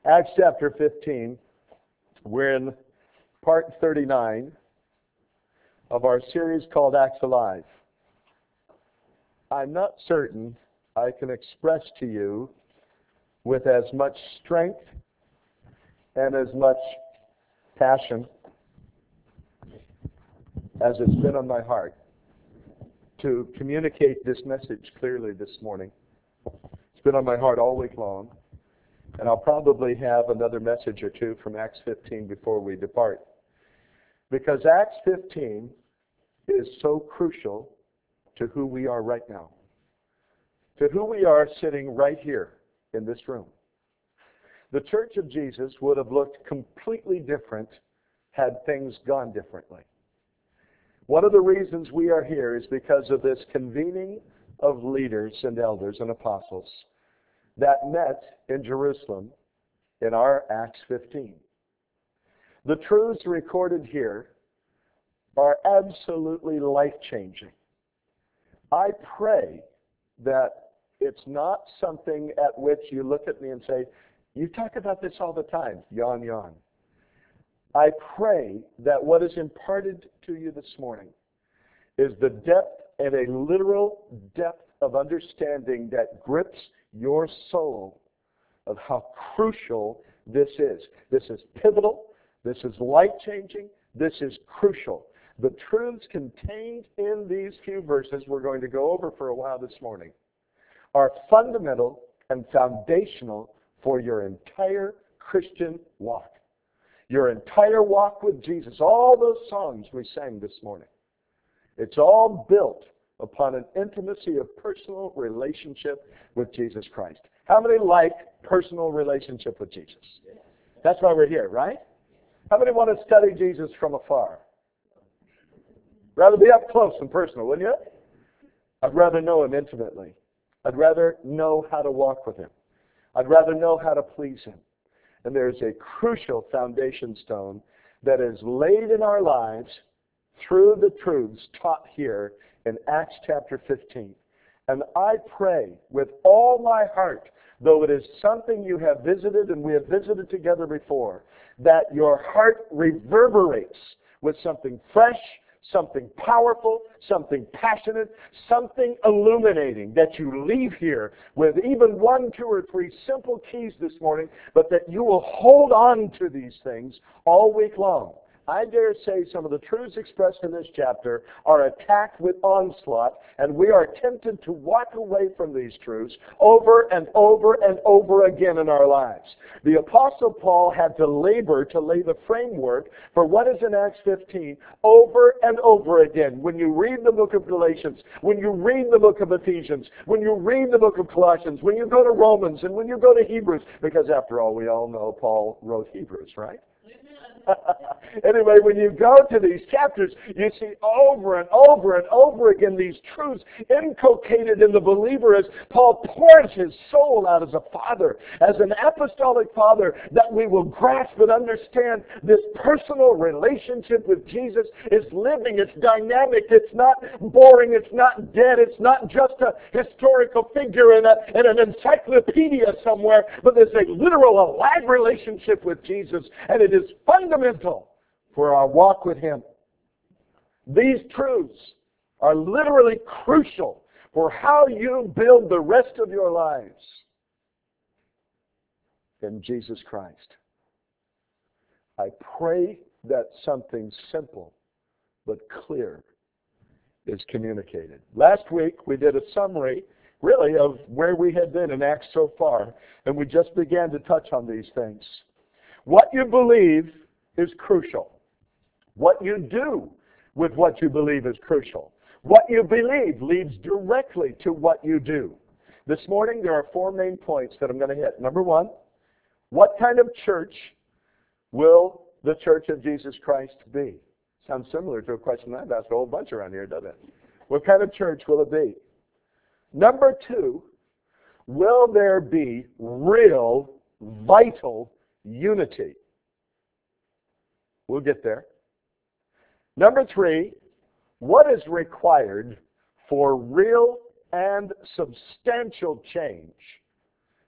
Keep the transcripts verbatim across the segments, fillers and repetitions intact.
Acts chapter fifteen, we're in part thirty-nine of our series called Acts Alive. I'm not certain I can express to you with as much strength and as much passion as it's been on my heart to communicate this message clearly this morning. It's been on my heart all week long, and I'll probably have another message or two from Acts fifteen before we depart. Because Acts fifteen is so crucial to who we are right now, to who we are sitting right here in this room. The Church of Jesus would have looked completely different had things gone differently. One of the reasons we are here is because of this convening of leaders and elders and apostles that met in Jerusalem in our Acts fifteen. The truths recorded here are absolutely life-changing. I pray that it's not something at which you look at me and say, "You talk about this all the time," yawn, yawn. I pray that what is imparted to you this morning is the depth and a literal depth of understanding that grips your soul of how crucial this is. This is pivotal. This is life-changing. This is crucial. The truths contained in these few verses we're going to go over for a while this morning are fundamental and foundational for your entire Christian walk. Your entire walk with Jesus, all those songs we sang this morning, it's all built upon an intimacy of personal relationship with Jesus Christ. How many like personal relationship with Jesus? That's why we're here, right? How many want to study Jesus from afar? Rather be up close and personal, wouldn't you? I'd rather know him intimately. I'd rather know how to walk with him. I'd rather know how to please him. And there's a crucial foundation stone that is laid in our lives through the truths taught here in Acts chapter fifteen. And I pray with all my heart, though it is something you have visited and we have visited together before, that your heart reverberates with something fresh, something powerful, something passionate, something illuminating, that you leave here with even one, two, or three simple keys this morning, but that you will hold on to these things all week long. I dare say some of the truths expressed in this chapter are attacked with onslaught, and we are tempted to walk away from these truths over and over and over again in our lives. The Apostle Paul had to labor to lay the framework for what is in Acts fifteen over and over again. When you read the book of Galatians, when you read the book of Ephesians, when you read the book of Colossians, when you go to Romans, and when you go to Hebrews, because after all, we all know Paul wrote Hebrews, right? Anyway, when you go to these chapters, you see over and over and over again these truths inculcated in the believer as Paul pours his soul out as a father, as an apostolic father, that we will grasp and understand this personal relationship with Jesus is living, it's dynamic, it's not boring, it's not dead, it's not just a historical figure in, a, in an encyclopedia somewhere, but there's a literal, alive relationship with Jesus, and it is fundamental for our walk with him. These truths are literally crucial for how you build the rest of your lives in Jesus Christ. I pray that something simple but clear is communicated. Last week we did a summary, really, of where we had been in Acts so far, and we just began to touch on these things. What you believe is crucial. What you do with what you believe is crucial. What you believe leads directly to what you do. This morning there are four main points that I'm going to hit. Number one, what kind of church will the Church of Jesus Christ be? Sounds similar to a question I've asked a whole bunch around here, doesn't it? What kind of church will it be? Number two, will there be real, vital unity? We'll get there. Number three, what is required for real and substantial change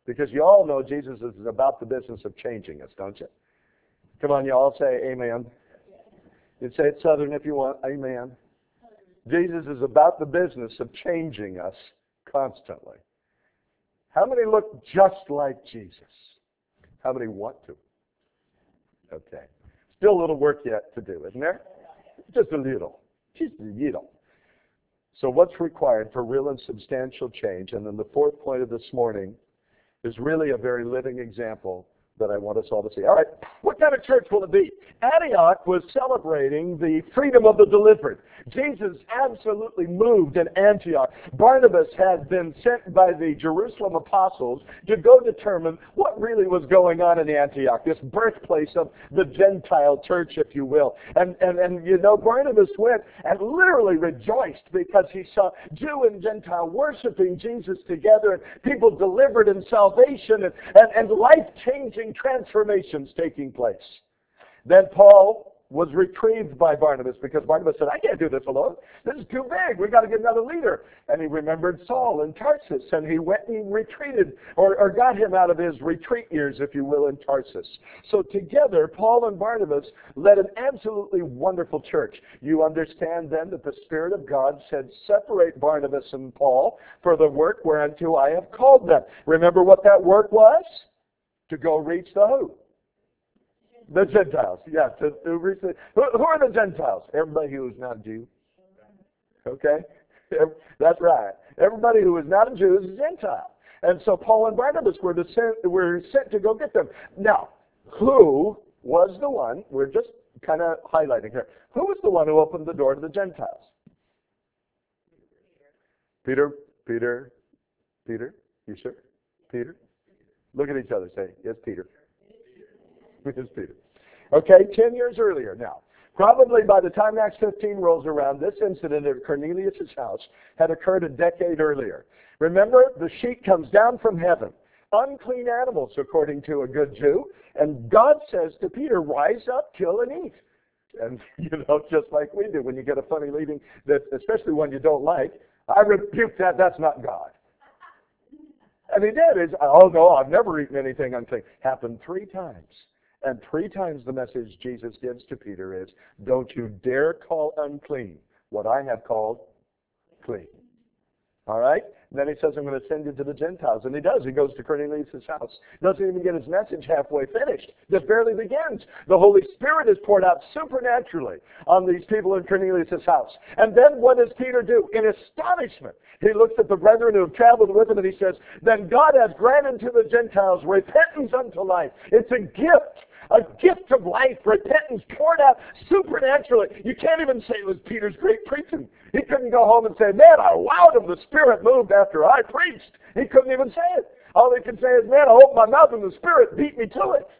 Because you all know Jesus is about the business of changing us, don't you? Come on, you all say amen. You say it Southern if you want, amen. Jesus is about the business of changing us constantly. How many look just like Jesus? How many want to? Okay. Still a little work yet to do, isn't there? Just a little. Just a little. So what's required for real and substantial change? And then the fourth point of this morning is really a very living example that I want us all to see. All right, what kind of church will it be? Antioch was celebrating the freedom of the delivered. Jesus absolutely moved in Antioch. Barnabas had been sent by the Jerusalem apostles to go determine what really was going on in Antioch, this birthplace of the Gentile church, if you will. And, and, and you know, Barnabas went and literally rejoiced because he saw Jew and Gentile worshiping Jesus together, and people delivered in salvation, and, and, and life-changing transformations taking place. Then Paul was retrieved by Barnabas because Barnabas said, I can't do this alone. This is too big. We've got to get another leader. And he remembered Saul in Tarsus, and he went and he retreated, or, or got him out of his retreat years, if you will, in Tarsus. So together, Paul and Barnabas led an absolutely wonderful church. You understand then that the Spirit of God said, separate Barnabas and Paul for the work whereunto I have called them. Remember what that work was? To go reach the who? The Gentiles. Yeah, to, to reach the, who, who are the Gentiles? Everybody who is not a Jew. Okay? That's right. Everybody who is not a Jew is a Gentile. And so Paul and Barnabas were, to send, were sent to go get them. Now, who was the one, we're just kind of highlighting here, who was the one who opened the door to the Gentiles? Peter, Peter, Peter, you sure? Peter? Look at each other, say, yes, Peter. Yes, Peter. Okay, ten years earlier now. Probably by the time Acts fifteen rolls around, this incident at Cornelius' house had occurred a decade earlier. Remember, the sheet comes down from heaven. Unclean animals, according to a good Jew. And God says to Peter, rise up, kill and eat. And, you know, just like we do when you get a funny leading, that, especially one you don't like, I rebuke that, that's not God. And he did. He's, oh, no, I've never eaten anything unclean. Happened three times. And three times the message Jesus gives to Peter is, don't you dare call unclean what I have called clean. All right? And then he says, I'm going to send you to the Gentiles. And he does. He goes to Cornelius' house. Doesn't even get his message halfway finished. Just barely begins. The Holy Spirit is poured out supernaturally on these people in Cornelius' house. And then what does Peter do? In astonishment, he looks at the brethren who have traveled with him and he says, then God has granted to the Gentiles repentance unto life. It's a gift. A gift of life, repentance poured out supernaturally. You can't even say it was Peter's great preaching. He couldn't go home and say, man, I wowed him. The Spirit moved after I preached. He couldn't even say it. All he could say is, man, I opened my mouth and the Spirit beat me to it.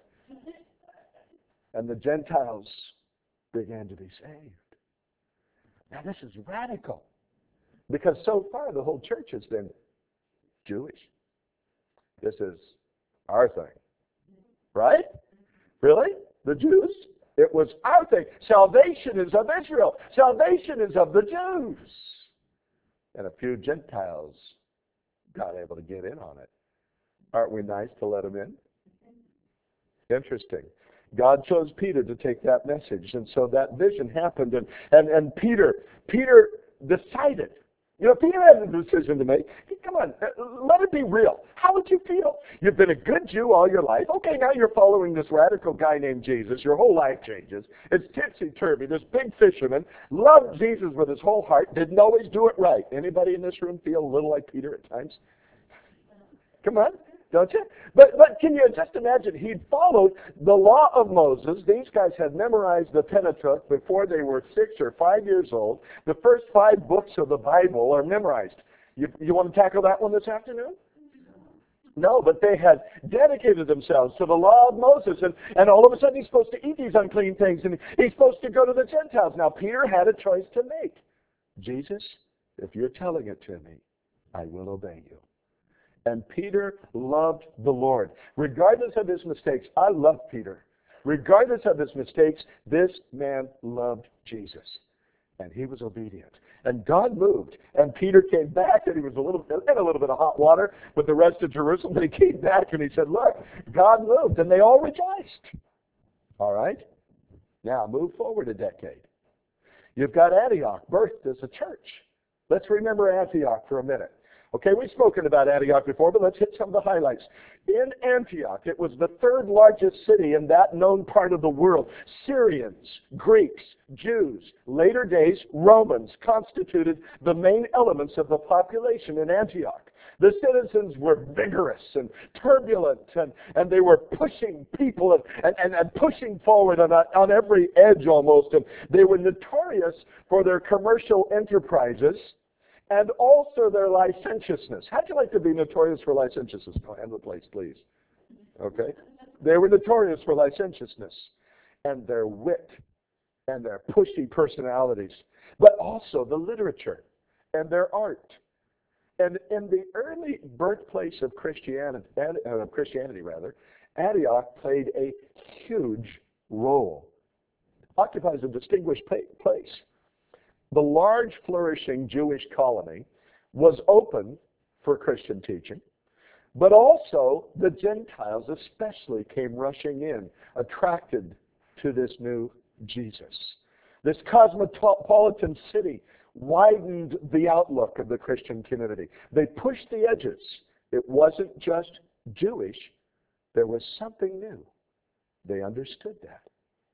And the Gentiles began to be saved. Now this is radical. Because so far the whole church has been Jewish. This is our thing. Right? Really? The Jews? It was our thing. Salvation is of Israel. Salvation is of the Jews. And a few Gentiles got able to get in on it. Aren't we nice to let them in? Interesting. God chose Peter to take that message. And so that vision happened. And, and, and Peter, Peter decided. You know, Peter had a decision to make. Come on, let it be real. How would you feel? You've been a good Jew all your life. Okay, now you're following this radical guy named Jesus. Your whole life changes. It's tipsy-turvy. This big fisherman loved Jesus with his whole heart. Didn't always do it right. Anybody in this room feel a little like Peter at times? Come on. Don't you? But but can you just imagine? He'd followed the law of Moses. These guys had memorized the Pentateuch before they were six or five years old. The first five books of the Bible are memorized. You, you want to tackle that one this afternoon? No, but they had dedicated themselves to the law of Moses. And, and all of a sudden he's supposed to eat these unclean things. And he's supposed to go to the Gentiles. Now Peter had a choice to make. Jesus, if you're telling it to me, I will obey you. And Peter loved the Lord. Regardless of his mistakes, I love Peter. Regardless of his mistakes, this man loved Jesus. And he was obedient. And God moved. And Peter came back, and he was a little bit in a little bit of hot water with the rest of Jerusalem. But he came back and he said, look, God moved. And they all rejoiced. All right? Now move forward a decade. You've got Antioch, birthed as a church. Let's remember Antioch for a minute. Okay, we've spoken about Antioch before, but let's hit some of the highlights. In Antioch, it was the third largest city in that known part of the world. Syrians, Greeks, Jews, later days Romans constituted the main elements of the population in Antioch. The citizens were vigorous and turbulent, and, and they were pushing people and, and, and, and pushing forward on, on every edge almost. And they were notorious for their commercial enterprises and also their licentiousness. How'd you like to be notorious for licentiousness? Go hand the place, please. Okay? They were notorious for licentiousness and their wit and their pushy personalities, but also the literature and their art. And in the early birthplace of Christianity, uh, Christianity rather, Antioch played a huge role. Occupies a distinguished place. The large, flourishing Jewish colony was open for Christian teaching, but also the Gentiles especially came rushing in, attracted to this new Jesus. This cosmopolitan city widened the outlook of the Christian community. They pushed the edges. It wasn't just Jewish. There was something new. They understood that.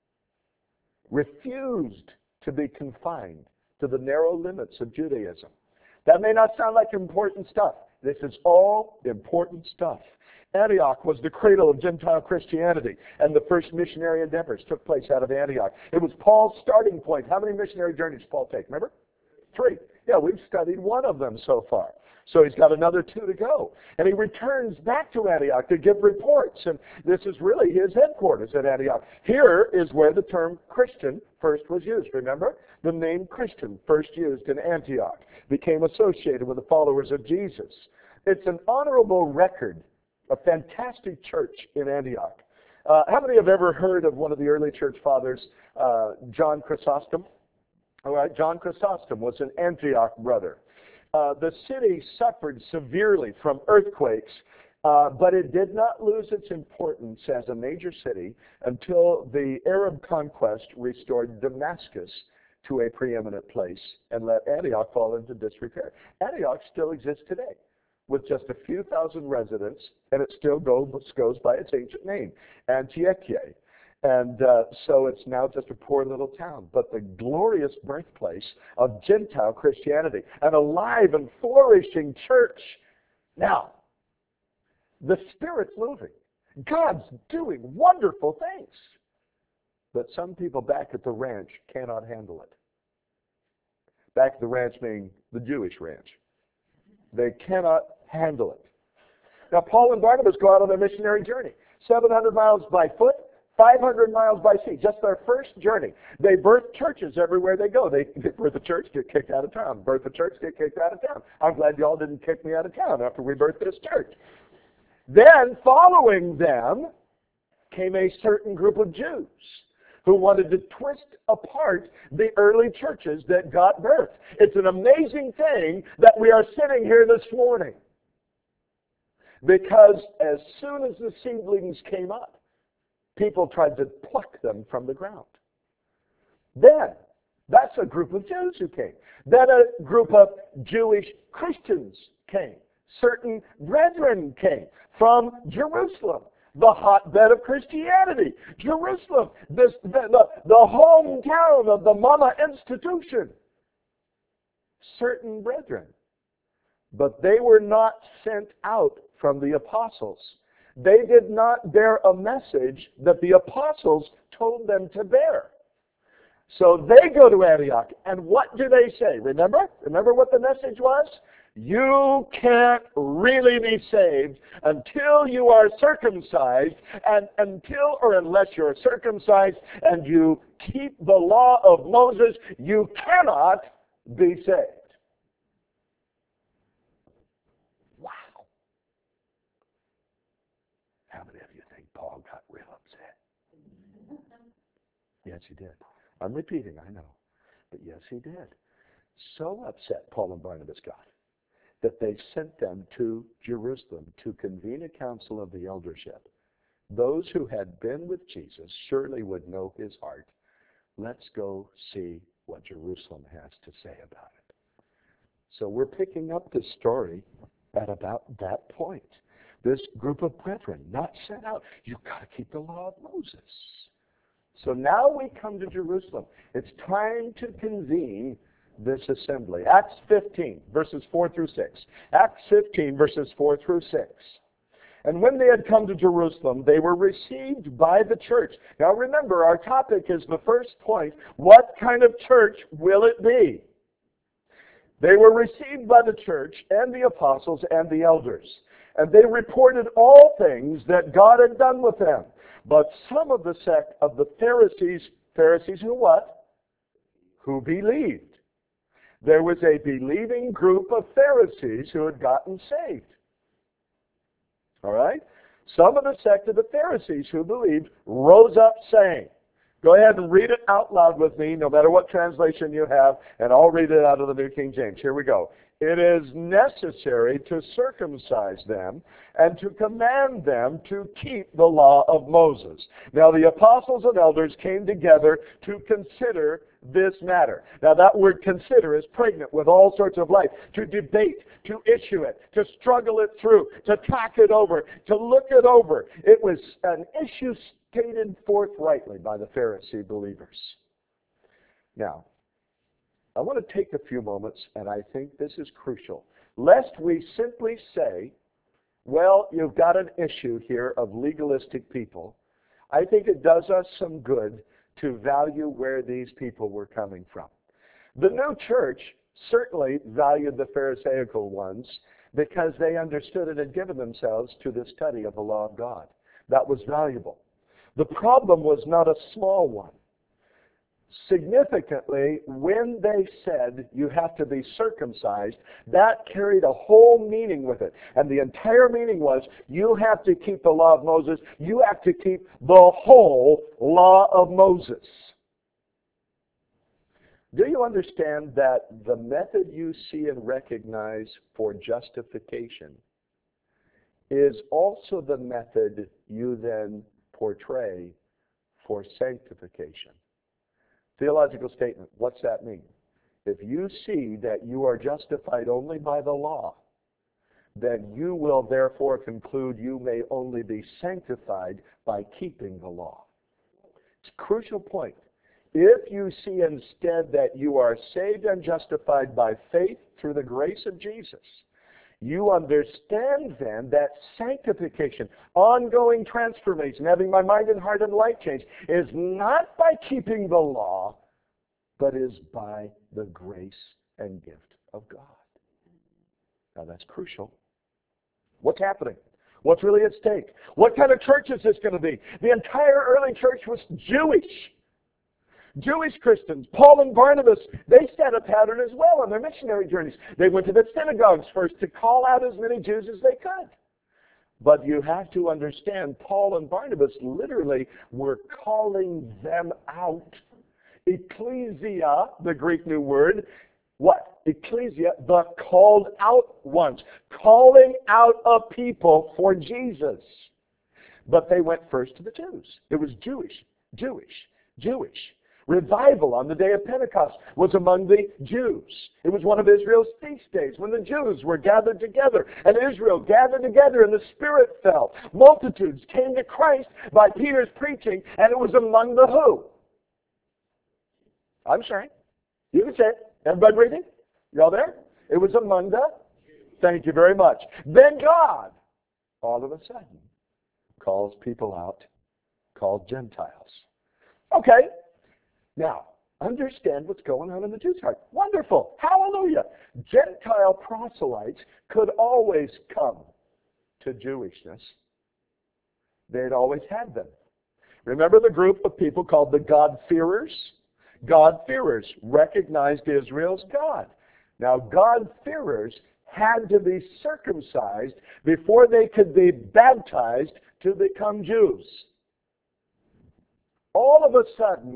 Refused to be confined to the narrow limits of Judaism. That may not sound like important stuff. This is all important stuff. Antioch was the cradle of Gentile Christianity, and the first missionary endeavors took place out of Antioch. It was Paul's starting point. How many missionary journeys did Paul take? Remember? Three. Yeah, we've studied one of them so far. So he's got another two to go. And he returns back to Antioch to give reports. And this is really his headquarters at Antioch. Here is where the term Christian first was used. Remember? The name Christian, first used in Antioch, became associated with the followers of Jesus. It's an honorable record, a fantastic church in Antioch. Uh, how many have ever heard of one of the early church fathers, uh, John Chrysostom? All right, John Chrysostom was an Antioch brother. Uh, the city suffered severely from earthquakes, uh, but it did not lose its importance as a major city until the Arab conquest restored Damascus to a preeminent place and let Antioch fall into disrepair. Antioch still exists today with just a few thousand residents, and it still goes, goes by its ancient name, Antiochia. And uh, so it's now just a poor little town, but the glorious birthplace of Gentile Christianity, an alive and flourishing church. Now, the Spirit's moving. God's doing wonderful things. But some people back at the ranch cannot handle it. Back at the ranch meaning the Jewish ranch. They cannot handle it. Now, Paul and Barnabas go out on their missionary journey. seven hundred miles by foot, five hundred miles by sea, just their first journey. They birth churches everywhere they go. They, they birth a church, get kicked out of town. Birth a church, get kicked out of town. I'm glad y'all didn't kick me out of town after we birthed this church. Then, following them, came a certain group of Jews who wanted to twist apart the early churches that got birth. It's an amazing thing that we are sitting here this morning. Because as soon as the seedlings came up, people tried to pluck them from the ground. Then, that's a group of Jews who came. Then a group of Jewish Christians came. Certain brethren came from Jerusalem, the hotbed of Christianity. Jerusalem, this, the, the, the hometown of the Mama institution. Certain brethren. But they were not sent out from the apostles. They did not bear a message that the apostles told them to bear. So they go to Antioch, and what do they say? Remember? Remember what the message was? You can't really be saved until you are circumcised, and until or unless you're circumcised and you keep the law of Moses, you cannot be saved. Wow. How many of you think Paul got real upset? Yes, he did. I'm repeating, I know. But yes, he did. So upset Paul and Barnabas got that they sent them to Jerusalem to convene a council of the eldership. Those who had been with Jesus surely would know his heart. Let's go see what Jerusalem has to say about it. So we're picking up this story at about that point. This group of brethren, not sent out. You've got to keep the law of Moses. So now we come to Jerusalem. It's time to convene this assembly. Acts fifteen, verses four through six. Acts fifteen, verses four through six. And when they had come to Jerusalem, they were received by the church. Now remember, our topic is the first point. What kind of church will it be? They were received by the church and the apostles and the elders. And they reported all things that God had done with them. But some of the sect of the Pharisees, Pharisees who what? Who believed. There was a believing group of Pharisees who had gotten saved. All right? Some of the sect of the Pharisees who believed rose up saying, go ahead and read it out loud with me, no matter what translation you have, and I'll read it out of the New King James. Here we go. It is necessary to circumcise them and to command them to keep the law of Moses. Now the apostles and elders came together to consider this matter. Now that word consider is pregnant with all sorts of life. To debate, to issue it, to struggle it through, to talk it over, to look it over. It was an issue stated forthrightly by the Pharisee believers. Now, I want to take a few moments, and I think this is crucial, lest we simply say, well, you've got an issue here of legalistic people. I think it does us some good to value where these people were coming from. The new church certainly valued the Pharisaical ones because they understood and had given themselves to the study of the law of God. That was valuable. The problem was not a small one. Significantly, when they said you have to be circumcised, that carried a whole meaning with it. And the entire meaning was you have to keep the law of Moses. You have to keep the whole law of Moses. Do you understand that the method you see and recognize for justification is also the method you then portray for sanctification? Theological statement, what's that mean? If you see that you are justified only by the law, then you will therefore conclude you may only be sanctified by keeping the law. It's a crucial point. If you see instead that you are saved and justified by faith through the grace of Jesus, you understand then that sanctification, ongoing transformation, having my mind and heart and life changed, is not by keeping the law, but is by the grace and gift of God. Now that's crucial. What's happening? What's really at stake? What kind of church is this going to be? The entire early church was Jewish. Jewish Christians, Paul and Barnabas, they set a pattern as well on their missionary journeys. They went to the synagogues first to call out as many Jews as they could. But you have to understand, Paul and Barnabas literally were calling them out. Ecclesia, the Greek new word, what? Ecclesia, the called out ones. Calling out a people for Jesus. But they went first to the Jews. It was Jewish, Jewish, Jewish. Revival on the day of Pentecost was among the Jews. It was one of Israel's feast days when the Jews were gathered together. And Israel gathered together and the Spirit fell. Multitudes came to Christ by Peter's preaching, and it was among the who? I'm sorry. You can say it. Everybody breathing? You all there? It was among the? Thank you very much. Then God, all of a sudden, calls people out, called Gentiles. Okay. Now, understand what's going on in the Jews' heart. Wonderful. Hallelujah. Gentile proselytes could always come to Jewishness. They'd always had them. Remember the group of people called the God-fearers? God-fearers recognized Israel's God. Now, God-fearers had to be circumcised before they could be baptized to become Jews. All of a sudden,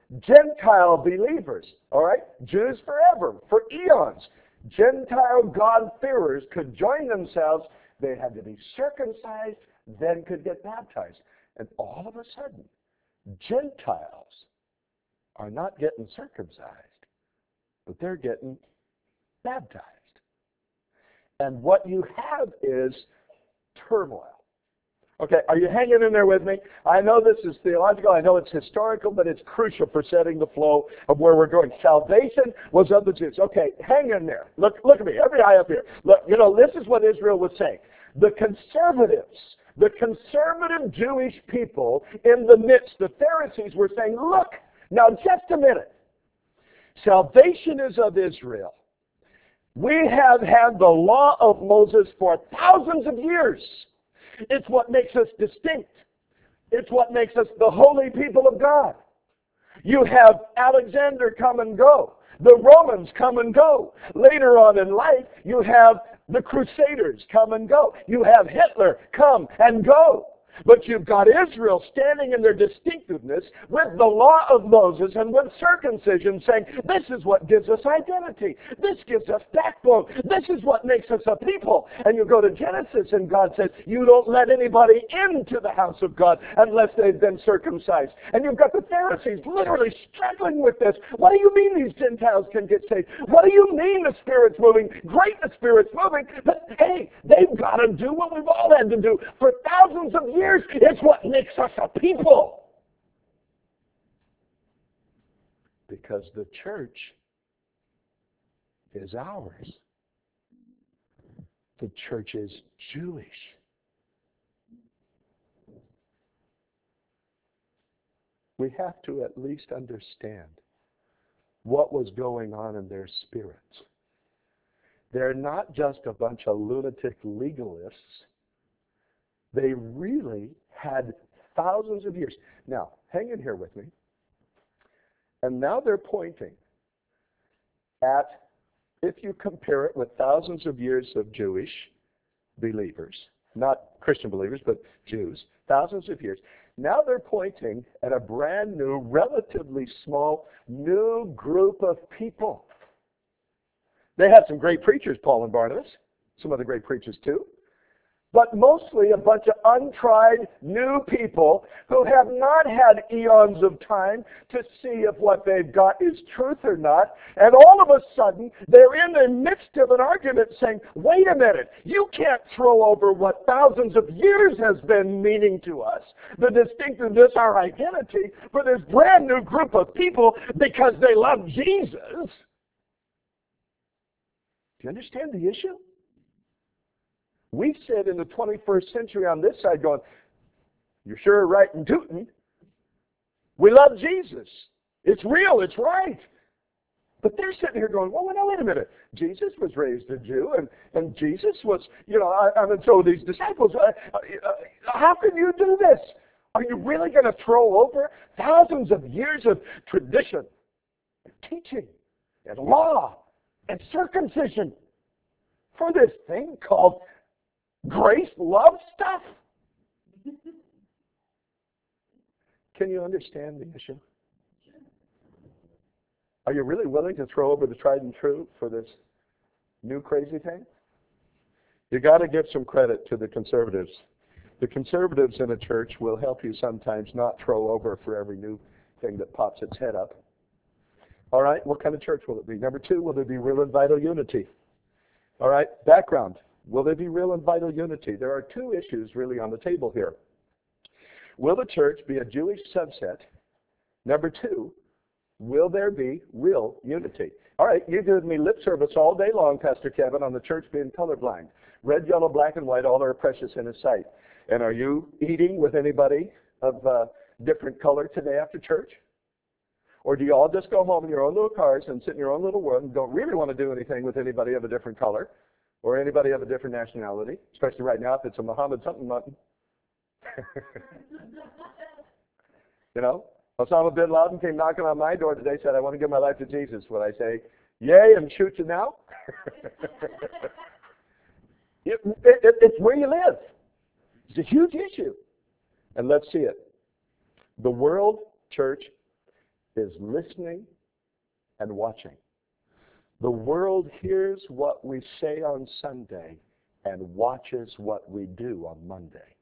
Gentile believers, all right? Jews forever, for eons. Gentile God-fearers could join themselves. They had to be circumcised, then could get baptized. And all of a sudden, Gentiles are not getting circumcised, but they're getting baptized. And what you have is turmoil. Okay, are you hanging in there with me? I know this is theological, I know it's historical, but it's crucial for setting the flow of where we're going. Salvation was of the Jews. Okay, hang in there. Look, look at me, every eye up here. Look, you know, this is what Israel was saying. The conservatives, the conservative Jewish people in the midst, the Pharisees were saying, look, now just a minute. Salvation is of Israel. We have had the law of Moses for thousands of years. It's what makes us distinct. It's what makes us the holy people of God. You have Alexander come and go. The Romans come and go. Later on in life, you have the Crusaders come and go. You have Hitler come and go. But you've got Israel standing in their distinctiveness with the law of Moses and with circumcision saying, this is what gives us identity. This gives us backbone. This is what makes us a people. And you go to Genesis and God says, you don't let anybody into the house of God unless they've been circumcised. And you've got the Pharisees literally struggling with this. What do you mean these Gentiles can get saved? What do you mean the Spirit's moving? Great, the Spirit's moving. But hey, they've got to do what we've all had to do for thousands of years. It's what makes us a people. Because the church is ours. The church is Jewish. We have to at least understand what was going on in their spirits. They're not just a bunch of lunatic legalists. They really had thousands of years. Now, hang in here with me. And now they're pointing at, if you compare it with thousands of years of Jewish believers, not Christian believers, but Jews, thousands of years. Now they're pointing at a brand new, relatively small, new group of people. They had some great preachers, Paul and Barnabas, some other great preachers too. But mostly a bunch of untried new people who have not had eons of time to see if what they've got is truth or not. And all of a sudden, they're in the midst of an argument saying, wait a minute, you can't throw over what thousands of years has been meaning to us, the distinctiveness, our identity, for this brand new group of people because they love Jesus. Do you understand the issue? We sit in the twenty-first century on this side going, you're sure right and tootin'. We love Jesus. It's real. It's right. But they're sitting here going, well, no, wait a minute. Jesus was raised a Jew, and, and Jesus was, you know, I, I mean, so these disciples, uh, uh, how can you do this? Are you really going to throw over thousands of years of tradition, and teaching, and law, and circumcision for this thing called grace, love stuff? Can you understand the issue? Are you really willing to throw over the tried and true for this new crazy thing? You got to give some credit to the conservatives. The conservatives in a church will help you sometimes not throw over for every new thing that pops its head up. All right, what kind of church will it be? Number two, will there be real and vital unity? All right, background. Will there be real and vital unity? There are two issues really on the table here. Will the church be a Jewish subset? Number two, will there be real unity? All right, you give me lip service all day long, Pastor Kevin, on the church being colorblind. Red, yellow, black, and white, all are precious in His sight. And are you eating with anybody of uh, different color today after church? Or do you all just go home in your own little cars and sit in your own little world and don't really want to do anything with anybody of a different color? Or anybody of a different nationality, especially right now if it's a Muhammad something mutton. You know, Osama bin Laden came knocking on my door today, said, I want to give my life to Jesus. Would I say, yay, and shoot you now? it, it, it's where you live. It's a huge issue. And let's see it. The world church is listening and watching. The world hears what we say on Sunday and watches what we do on Monday.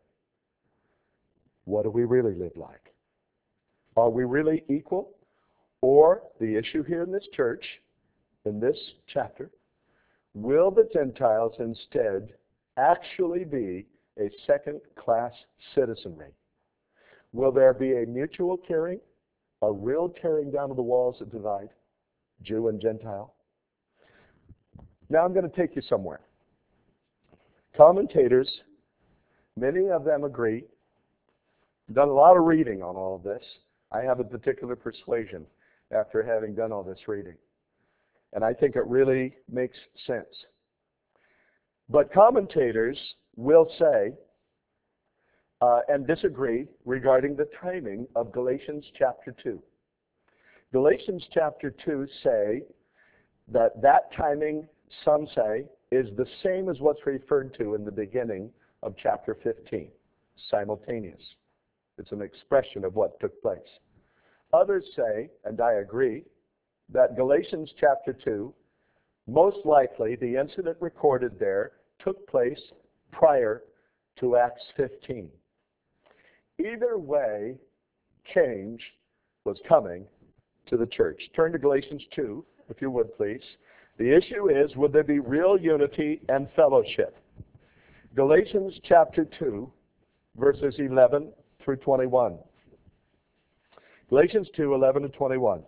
What do we really live like? Are we really equal? Or the issue here in this church, in this chapter, will the Gentiles instead actually be a second-class citizenry? Will there be a mutual tearing, a real tearing down of the walls that divide Jew and Gentile? Now I'm going to take you somewhere. Commentators, many of them agree, done a lot of reading on all of this. I have a particular persuasion after having done all this reading. And I think it really makes sense. But commentators will say uh, and disagree regarding the timing of Galatians chapter two. Galatians chapter two say that that timing, some say, is the same as what's referred to in the beginning of chapter fifteen, simultaneous. It's an expression of what took place. Others say, and I agree, that Galatians chapter two, most likely the incident recorded there took place prior to Acts fifteen. Either way, change was coming to the church. Turn to Galatians two, if you would please. The issue is, would there be real unity and fellowship? Galatians chapter two, verses eleven through twenty-one. Galatians two, eleven to twenty-one.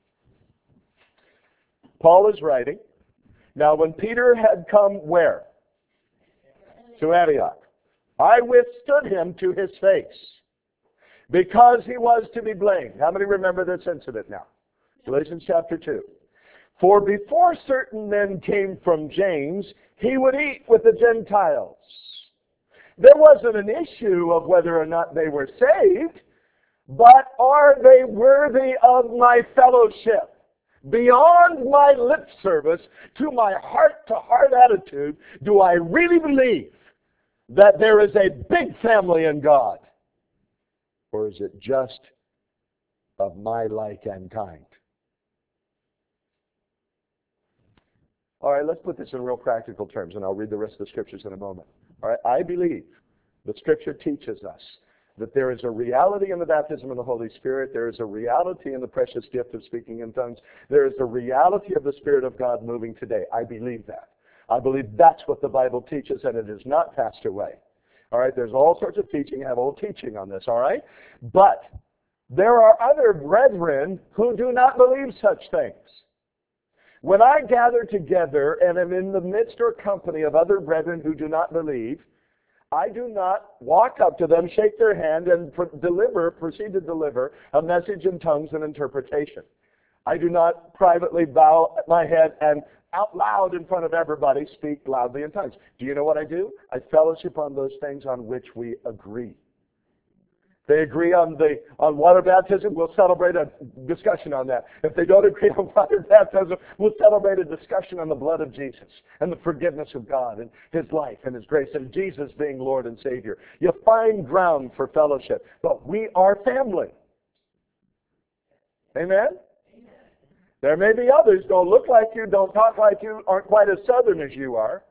Paul is writing, now when Peter had come where? To Antioch. I withstood him to his face, because he was to be blamed. How many remember this incident now? Galatians chapter two. For before certain men came from James, he would eat with the Gentiles. There wasn't an issue of whether or not they were saved, but are they worthy of my fellowship? Beyond my lip service, to my heart-to-heart attitude, do I really believe that there is a big family in God? Or is it just of my like and kind? All right, let's put this in real practical terms, and I'll read the rest of the scriptures in a moment. All right, I believe the scripture teaches us that there is a reality in the baptism of the Holy Spirit. There is a reality in the precious gift of speaking in tongues. There is a reality of the Spirit of God moving today. I believe that. I believe that's what the Bible teaches, and it is not passed away. All right, there's all sorts of teaching. I have old teaching on this, all right? But there are other brethren who do not believe such things. When I gather together and am in the midst or company of other brethren who do not believe, I do not walk up to them, shake their hand, and pr- deliver, proceed to deliver a message in tongues and interpretation. I do not privately bow my head and out loud in front of everybody speak loudly in tongues. Do you know what I do? I fellowship on those things on which we agree. They agree on the on water baptism, we'll celebrate a discussion on that. If they don't agree on water baptism, we'll celebrate a discussion on the blood of Jesus and the forgiveness of God and His life and His grace and Jesus being Lord and Savior. You find ground for fellowship, but we are family. Amen? There may be others don't look like you, don't talk like you, aren't quite as southern as you are,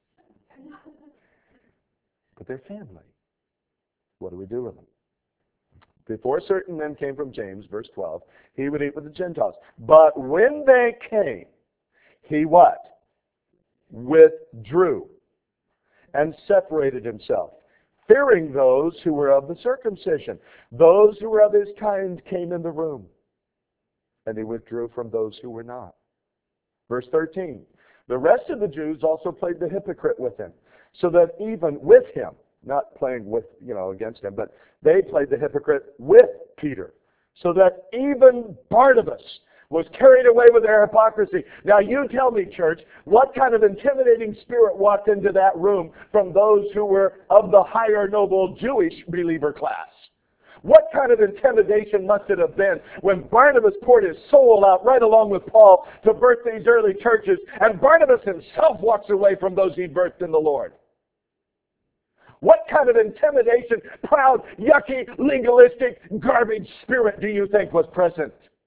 but they're family. What do we do with them? Before certain men came from James, verse twelve, he would eat with the Gentiles. But when they came, he what? Withdrew and separated himself, fearing those who were of the circumcision. Those who were of his kind came in the room, and he withdrew from those who were not. Verse thirteen, the rest of the Jews also played the hypocrite with him, so that even with him, not playing with, you know, against him, but they played the hypocrite with Peter, so that even Barnabas was carried away with their hypocrisy. Now you tell me, church, what kind of intimidating spirit walked into that room from those who were of the higher noble Jewish believer class? What kind of intimidation must it have been when Barnabas poured his soul out right along with Paul to birth these early churches, and Barnabas himself walks away from those he birthed in the Lord? What kind of intimidation, proud, yucky, legalistic, garbage spirit do you think was present?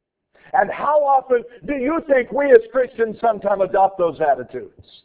And how often do you think we as Christians sometimes adopt those attitudes?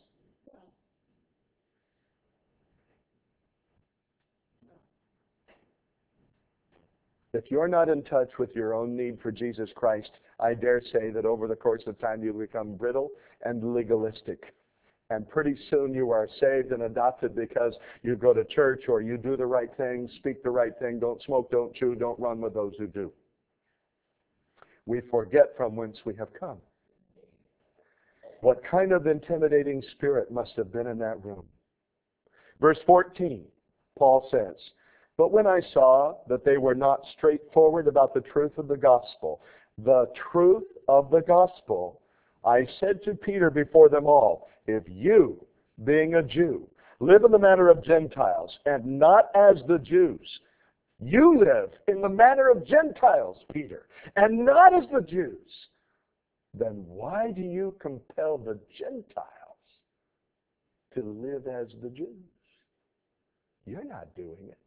If you're not in touch with your own need for Jesus Christ, I dare say that over the course of time you'll become brittle and legalistic. And pretty soon you are saved and adopted because you go to church or you do the right thing, speak the right thing, don't smoke, don't chew, don't run with those who do. We forget from whence we have come. What kind of intimidating spirit must have been in that room? Verse fourteen, Paul says, "But when I saw that they were not straightforward about the truth of the gospel, the truth of the gospel, I said to Peter before them all, if you, being a Jew, live in the manner of Gentiles, and not as the Jews, you live in the manner of Gentiles, Peter, and not as the Jews, then why do you compel the Gentiles to live as the Jews? You're not doing it."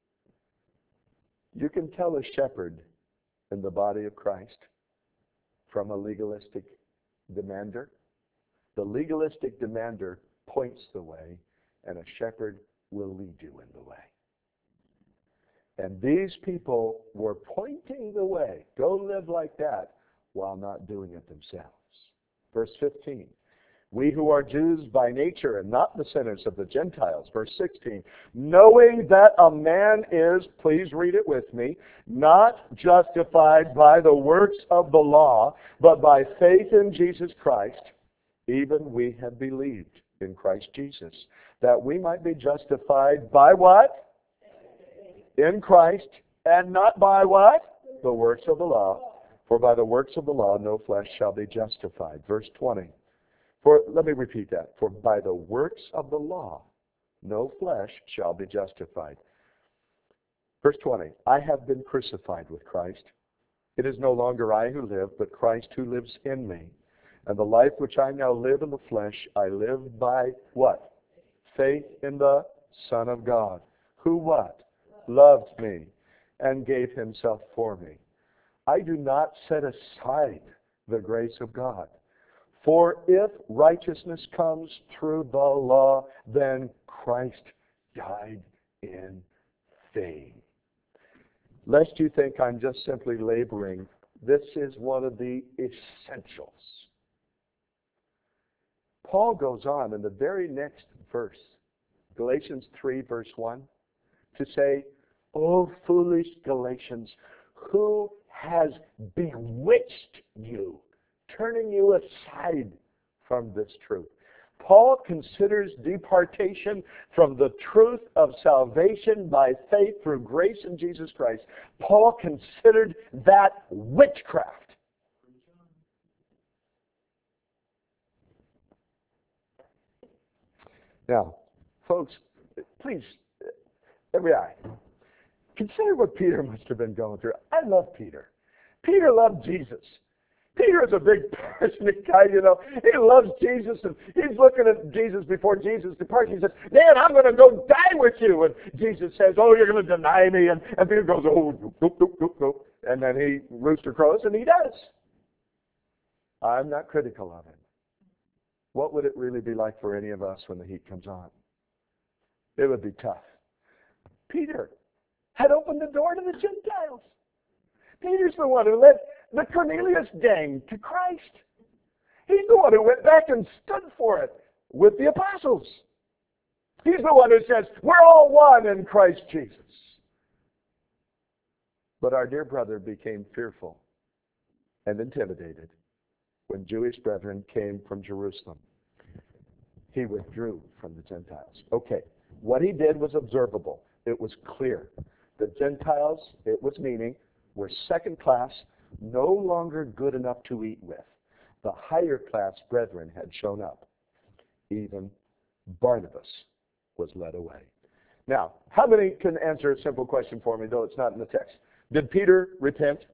You can tell a shepherd in the body of Christ from a legalistic demander. The legalistic demander points the way, and a shepherd will lead you in the way. And these people were pointing the way. Go live like that while not doing it themselves. Verse fifteen. "We who are Jews by nature and not the sinners of the Gentiles." Verse sixteen. "Knowing that a man is," please read it with me, "not justified by the works of the law, but by faith in Jesus Christ, even we have believed in Christ Jesus, that we might be justified by" what? In Christ, and not by what? The works of the law. "For by the works of the law no flesh shall be justified." Verse twenty. For, let me repeat that. "For by the works of the law no flesh shall be justified." Verse twenty. "I have been crucified with Christ. It is no longer I who live, but Christ who lives in me. And the life which I now live in the flesh, I live by" what? "Faith in the Son of God, who" what? "Loved me and gave himself for me. I do not set aside the grace of God. For if righteousness comes through the law, then Christ died in vain." Lest you think I'm just simply laboring, this is one of the essentials. Paul goes on in the very next verse, Galatians three, verse one, to say, "O foolish Galatians, who has bewitched you, turning you aside from this truth?" Paul considers departation from the truth of salvation by faith through grace in Jesus Christ. Paul considered that witchcraft. Now, folks, please, every eye, consider what Peter must have been going through. I love Peter. Peter loved Jesus. Peter is a big passionate guy, you know. He loves Jesus, and he's looking at Jesus before Jesus departs. He says, "Man, I'm going to go die with you." And Jesus says, "Oh, you're going to deny me." And, and Peter goes, "Oh, nope, nope, nope, nope." And then he rooster crows, and he does. I'm not critical of him. What would it really be like for any of us when the heat comes on? It would be tough. Peter had opened the door to the Gentiles. Peter's the one who led the Cornelius gang to Christ. He's the one who went back and stood for it with the apostles. He's the one who says, "We're all one in Christ Jesus." But our dear brother became fearful and intimidated when Jewish brethren came from Jerusalem. He withdrew from the Gentiles. Okay, what he did was observable. It was clear. The Gentiles, it was meaning, were second class, no longer good enough to eat with. The higher class brethren had shown up. Even Barnabas was led away. Now, how many can answer a simple question for me, though it's not in the text? Did Peter repent?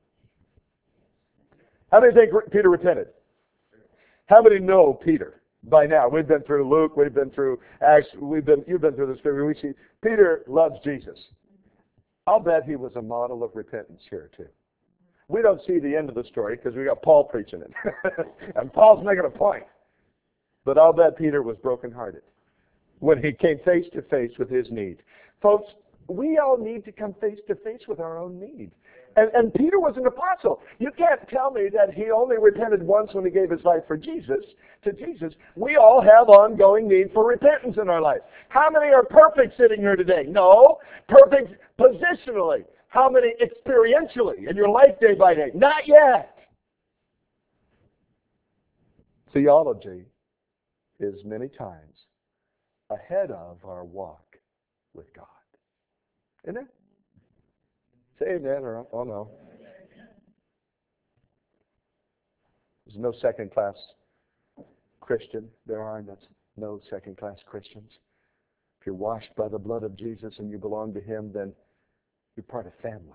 How many think Peter repented? How many know Peter by now? We've been through Luke, we've been through Acts, we've been you've been through the Scripture. We see Peter loves Jesus. I'll bet he was a model of repentance here too. We don't see the end of the story because we got Paul preaching it. And Paul's making a point. But I'll bet Peter was brokenhearted when he came face to face with his need. Folks, we all need to come face to face with our own need. And, and Peter was an apostle. You can't tell me that he only repented once when he gave his life for Jesus, to Jesus. We all have ongoing need for repentance in our life. How many are perfect sitting here today? No. Perfect positionally. How many experientially in your life day by day? Not yet. Theology is many times ahead of our walk with God. Isn't it? Say amen or oh no. There's no second-class Christian. There are no second-class Christians. If you're washed by the blood of Jesus and you belong to Him, then you're part of family.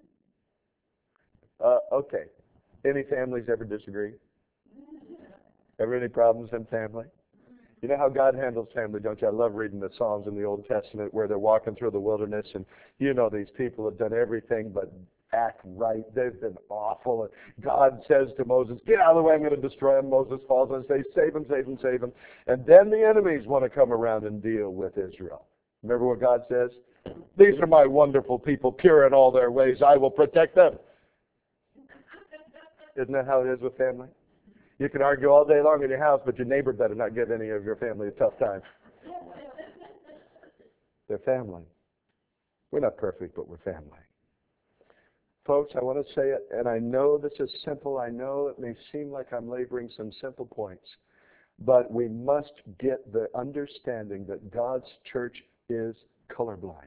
Uh, okay. Any families ever disagree? Ever any problems in family? You know how God handles family, don't you? I love reading the Psalms in the Old Testament where they're walking through the wilderness, and you know these people have done everything but act right. They've been awful. And God says to Moses, get out of the way, I'm going to destroy them. Moses falls and says, save them, save them, save them. And then the enemies want to come around and deal with Israel. Remember what God says? These are my wonderful people, pure in all their ways. I will protect them. Isn't that how it is with family? You can argue all day long in your house, but your neighbor better not give any of your family a tough time. They're family. We're not perfect, but we're family. Folks, I want to say it, and I know this is simple. I know it may seem like I'm laboring some simple points, but we must get the understanding that God's church is colorblind.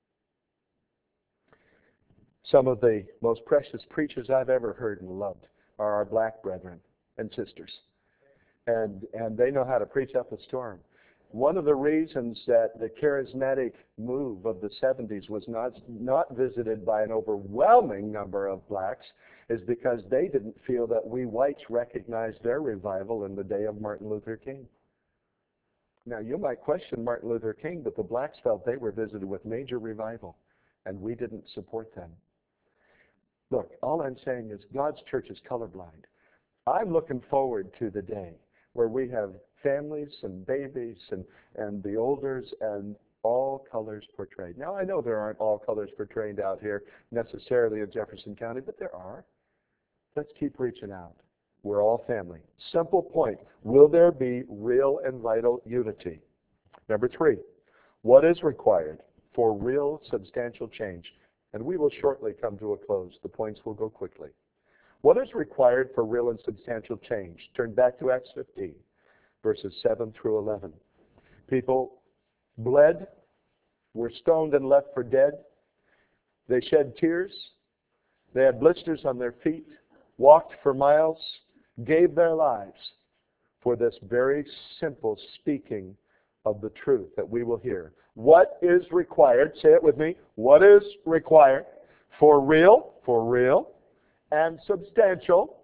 Some of the most precious preachers I've ever heard and loved are our black brethren and sisters. And and they know how to preach up a storm. One of the reasons that the charismatic move of the seventies was not, not visited by an overwhelming number of blacks is because they didn't feel that we whites recognized their revival in the day of Martin Luther King. Now, you might question Martin Luther King, but the blacks felt they were visited with major revival, and we didn't support them. Look, all I'm saying is God's church is colorblind. I'm looking forward to the day where we have families and babies and, and the elders and all colors portrayed. Now, I know there aren't all colors portrayed out here necessarily in Jefferson County, but there are. Let's keep reaching out. We're all family. Simple point. Will there be real and vital unity? Number three, what is required for real substantial change? And we will shortly come to a close. The points will go quickly. What is required for real and substantial change? Turn back to Acts fifteen, verses seven through eleven. People bled, were stoned and left for dead. They shed tears. They had blisters on their feet, walked for miles, gave their lives for this very simple speaking of the truth that we will hear. What is required? Say it with me. What is required for real, for real, and substantial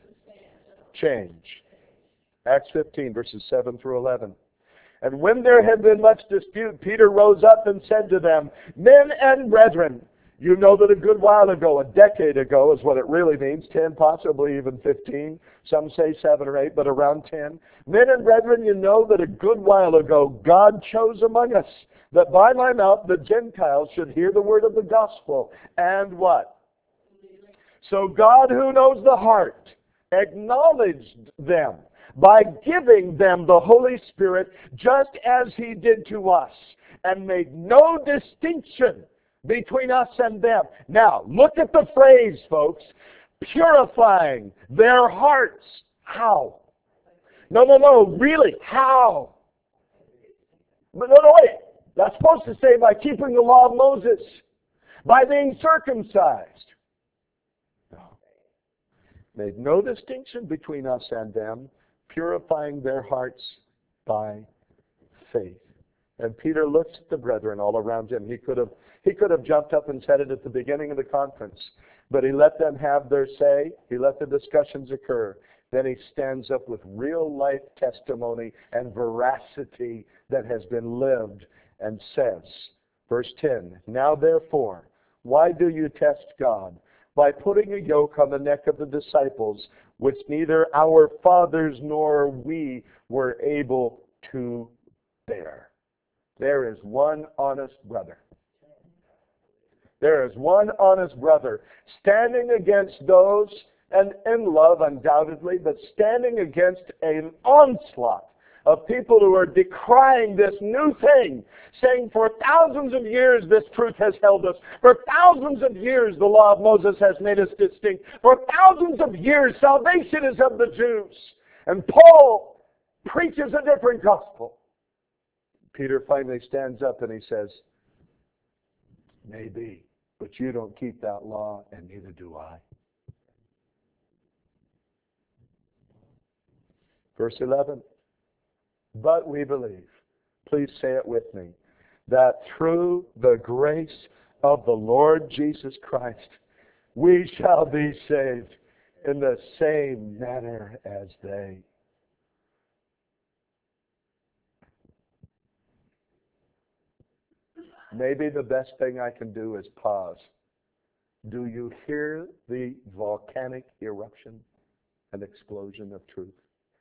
change? Acts fifteen, verses seven through eleven. And when there had been much dispute, Peter rose up and said to them, men and brethren, you know that a good while ago, a decade ago is what it really means, ten, possibly even fifteen, some say seven or eight, but around ten. Men and brethren, you know that a good while ago God chose among us, that by my mouth the Gentiles should hear the word of the gospel. And what? So God, who knows the heart, acknowledged them by giving them the Holy Spirit just as He did to us, and made no distinction between us and them. Now, look at the phrase, folks. Purifying their hearts. How? No, no, no. Really, how? But no, no, wait. That's supposed to say by keeping the law of Moses, by being circumcised. No. Made no distinction between us and them, purifying their hearts by faith. And Peter looks at the brethren all around him. He could have he could have jumped up and said it at the beginning of the conference, but he let them have their say. He let the discussions occur. Then he stands up with real life testimony and veracity that has been lived and says, verse ten, now therefore, why do you test God? by putting a yoke on the neck of the disciples, which neither our fathers nor we were able to bear. There is one honest brother. There is one honest brother standing against those, and in love undoubtedly, but standing against an onslaught of people who are decrying this new thing, saying for thousands of years this truth has held us. For thousands of years the law of Moses has made us distinct. For thousands of years salvation is of the Jews. And Paul preaches a different gospel. Peter finally stands up and he says, maybe, but you don't keep that law, and neither do I. Verse eleven. But we believe, please say it with me, that through the grace of the Lord Jesus Christ, we shall be saved in the same manner as they. Maybe the best thing I can do is pause. Do you hear the volcanic eruption and explosion of truth?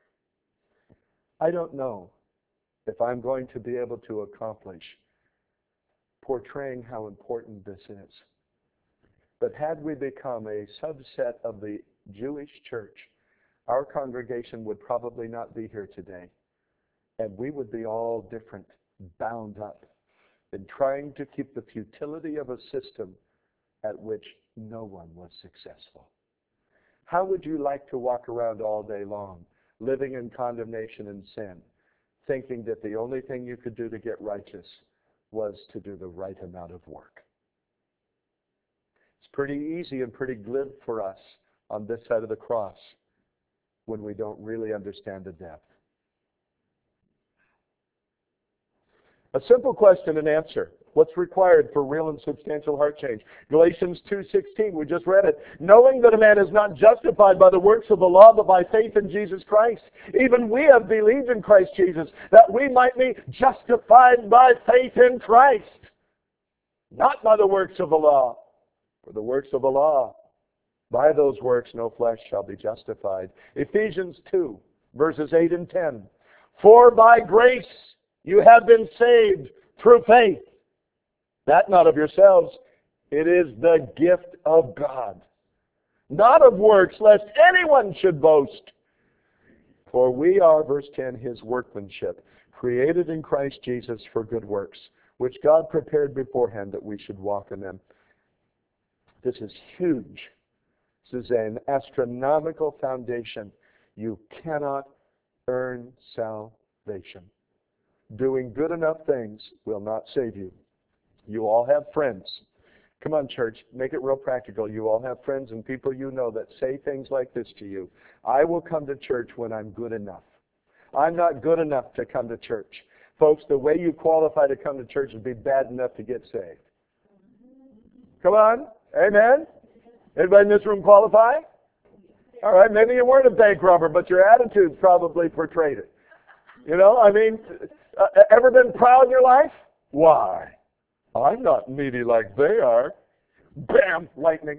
I don't know if I'm going to be able to accomplish portraying how important this is. But had we become a subset of the Jewish church, our congregation would probably not be here today. And we would be all different, bound up in trying to keep the futility of a system at which no one was successful. How would you like to walk around all day long, living in condemnation and sin, thinking that the only thing you could do to get righteous was to do the right amount of work? It's pretty easy and pretty glib for us on this side of the cross when we don't really understand the depth. A simple question and answer. What's required for real and substantial heart change? Galatians two sixteen, we just read it. Knowing that a man is not justified by the works of the law, but by faith in Jesus Christ. Even we have believed in Christ Jesus, that we might be justified by faith in Christ. Not by the works of the law. For the works of the law, by those works no flesh shall be justified. Ephesians two, verses eight and ten. For by grace you have been saved through faith. That not of yourselves, it is the gift of God. Not of works, lest anyone should boast. For we are, verse ten, his workmanship, created in Christ Jesus for good works, which God prepared beforehand that we should walk in them. This is huge. This is an astronomical foundation. You cannot earn salvation. Doing good enough things will not save you. You all have friends. Come on, church, make it real practical. You all have friends and people you know that say things like this to you. I will come to church when I'm good enough. I'm not good enough to come to church. Folks, the way you qualify to come to church is be bad enough to get saved. Come on. Amen? Anybody in this room qualify? All right, maybe you weren't a bank robber, but your attitude probably portrayed it. You know, I mean, uh, ever been proud in your life? Why? I'm not needy like they are. Bam! Lightning.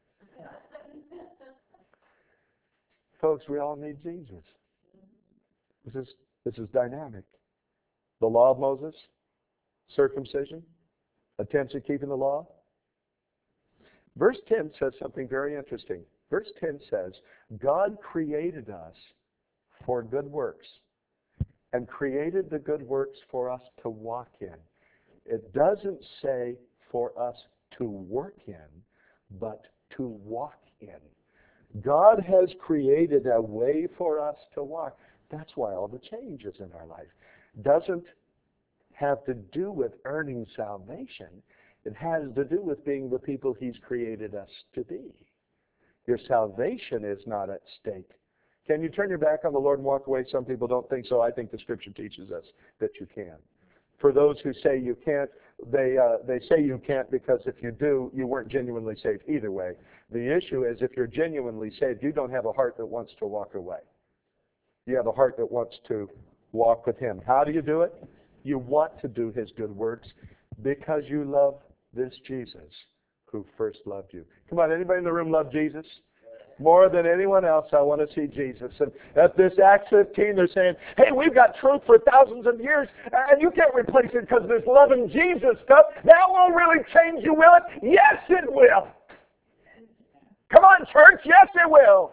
Folks, we all need Jesus. This is, this is dynamic. The law of Moses, circumcision, attempts at keeping the law. Verse ten says something very interesting. Verse ten says, God created us for good works and created the good works for us to walk in. It doesn't say for us to work in, but to walk in. God has created a way for us to walk. That's why all the changes in our life doesn't have to do with earning salvation. It has to do with being the people He's created us to be. Your salvation is not at stake. Can you turn your back on the Lord and walk away? Some people don't think so. I think the Scripture teaches us that you can. For those who say you can't, they uh, they say you can't because if you do, you weren't genuinely saved either way. The issue is if you're genuinely saved, you don't have a heart that wants to walk away. You have a heart that wants to walk with Him. How do you do it? You want to do His good works because you love this Jesus who first loved you. Come on, anybody in the room love Jesus? More than anyone else, I want to see Jesus. And at this Acts fifteen, they're saying, hey, we've got truth for thousands of years, and you can't replace it because this loving Jesus stuff, that won't really change you, will it? Yes, it will. Come on, church, yes, it will.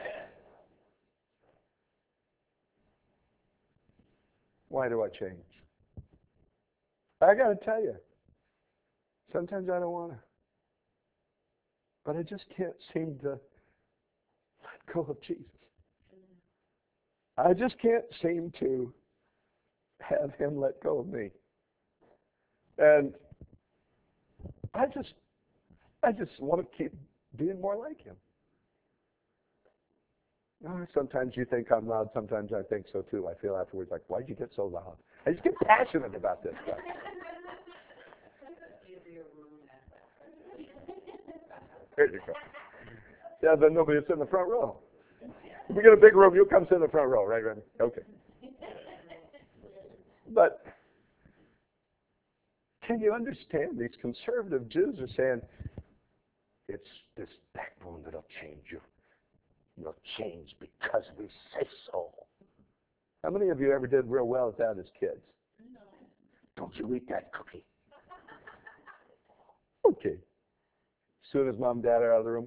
Why do I change? I got to tell you, sometimes I don't want to. But I just can't seem to let go of Jesus. I just can't seem to have him let go of me. And I just, I just want to keep being more like him. Oh, sometimes you think I'm loud, sometimes I think so too. I feel afterwards like, why'd you get so loud? I just get passionate about this stuff. There you go. Yeah, then nobody will sit in the front row. If we get a big room, you'll come sit in the front row, right, Randy? Okay. But can you understand? These conservative Jews are saying, it's this backbone that'll change you. You'll change because we say so. How many of you ever did real well at that as kids? No. Don't you eat that cookie. Okay. As soon as mom and dad are out of the room.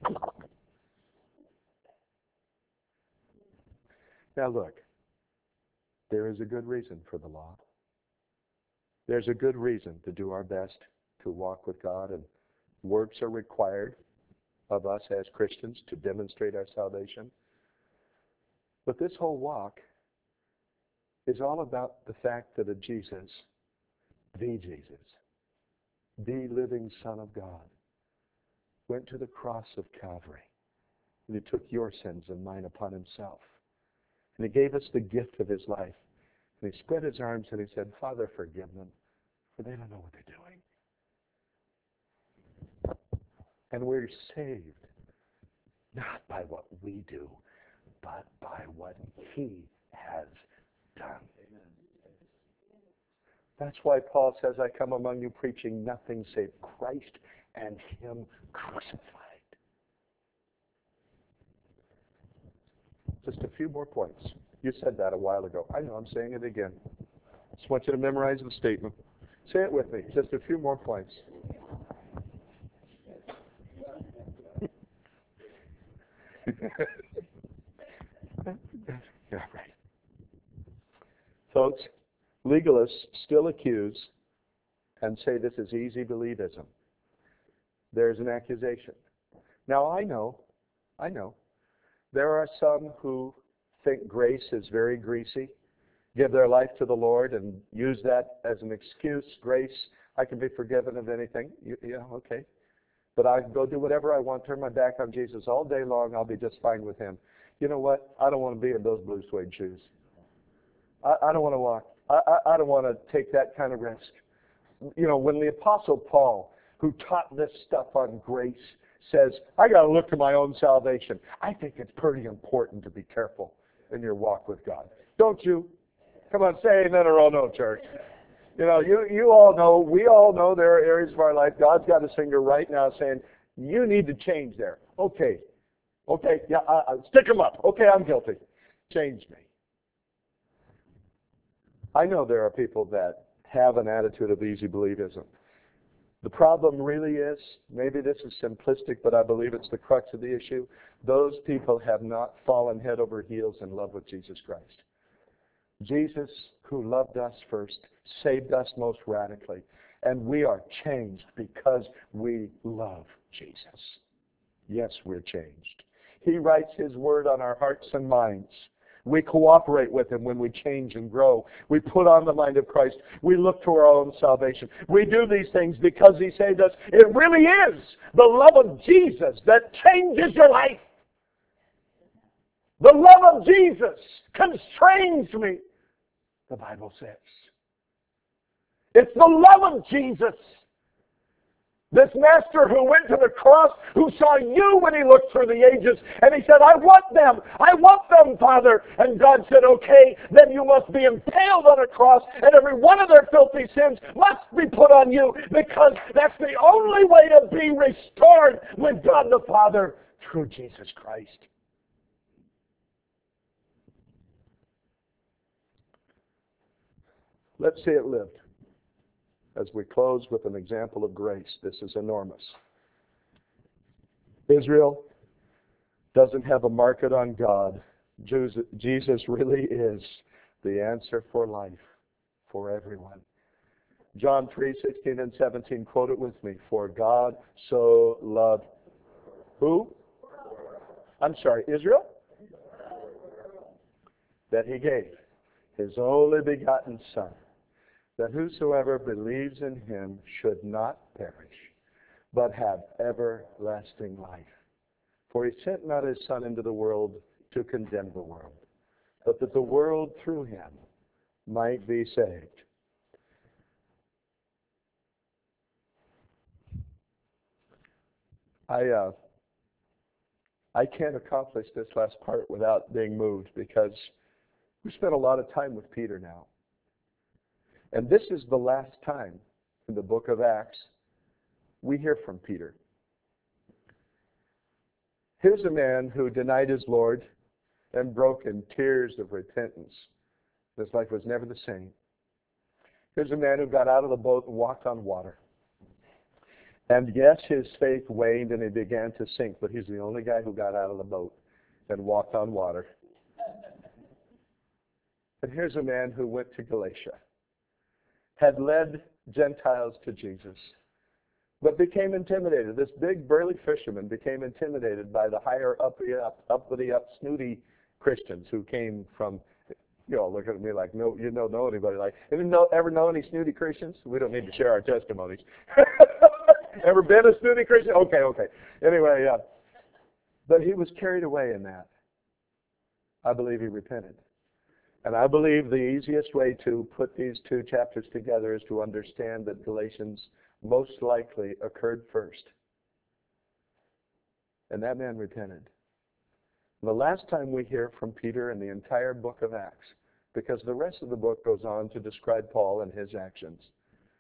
Now look, there is a good reason for the law. There's a good reason to do our best to walk with God, and works are required of us as Christians to demonstrate our salvation. But this whole walk is all about the fact that a Jesus, the Jesus, the living Son of God, went to the cross of Calvary, and he took your sins and mine upon himself. And he gave us the gift of his life. And he spread his arms and he said, Father, forgive them, for they don't know what they're doing. And we're saved, not by what we do, but by what he has done. That's why Paul says, I come among you preaching nothing save Christ and him crucified. Just a few more points. You said that a while ago. I know, I'm saying it again. Just want you to memorize the statement. Say it with me. Just a few more points. Yeah, right. Folks, legalists still accuse and say this is easy believism. There's an accusation. Now, I know, I know, there are some who think grace is very greasy, give their life to the Lord and use that as an excuse. Grace, I can be forgiven of anything. You, yeah, okay. But I can go do whatever I want, turn my back on Jesus all day long, I'll be just fine with him. You know what? I don't want to be in those blue suede shoes. I, I don't want to walk. I, I, I don't want to take that kind of risk. You know, when the Apostle Paul, who taught this stuff on grace, says, I got to look to my own salvation, I think it's pretty important to be careful in your walk with God. Don't you? Come on, say amen or oh no, church. You know, you, you all know, we all know there are areas of our life, God's got his finger right now saying, you need to change there. Okay. Okay, yeah, I, I, stick them up. Okay, I'm guilty. Change me. I know there are people that have an attitude of easy believism. The problem really is, maybe this is simplistic, but I believe it's the crux of the issue. Those people have not fallen head over heels in love with Jesus Christ. Jesus, who loved us first, saved us most radically. And we are changed because we love Jesus. Yes, we're changed. He writes his word on our hearts and minds. We cooperate with him when we change and grow. We put on the mind of Christ. We look to our own salvation. We do these things because he saved us. It really is the love of Jesus that changes your life. The love of Jesus constrains me, the Bible says. It's the love of Jesus This master who went to the cross, who saw you when he looked through the ages, and he said, I want them, I want them, Father. And God said, okay, then you must be impaled on a cross, and every one of their filthy sins must be put on you, because that's the only way to be restored with God the Father through Jesus Christ. Let's see it lived. As we close with an example of grace, this is enormous. Israel doesn't have a market on God. Jesus really is the answer for life for everyone. John three, sixteen and seventeen, quote it with me. For God so loved who? I'm sorry, Israel? That he gave his only begotten Son, that whosoever believes in him should not perish, but have everlasting life. For he sent not his Son into the world to condemn the world, but that the world through him might be saved. I uh, I can't accomplish this last part without being moved, because we spent a lot of time with Peter now. And this is the last time in the book of Acts we hear from Peter. Here's a man who denied his Lord and broke in tears of repentance. His life was never the same. Here's a man who got out of the boat and walked on water. And yes, his faith waned and he began to sink, but he's the only guy who got out of the boat and walked on water. And here's a man who went to Galatia, had led Gentiles to Jesus, but became intimidated. This big burly fisherman became intimidated by the higher uppity up, uppity up, snooty Christians who came from, you all look at me like, no, you don't know anybody like, you know, ever know any snooty Christians? We don't need to share our testimonies. Ever been a snooty Christian? Okay, okay. Anyway, yeah. But he was carried away in that. I believe he repented. And I believe the easiest way to put these two chapters together is to understand that Galatians most likely occurred first. And that man repented. The last time we hear from Peter in the entire book of Acts, because the rest of the book goes on to describe Paul and his actions,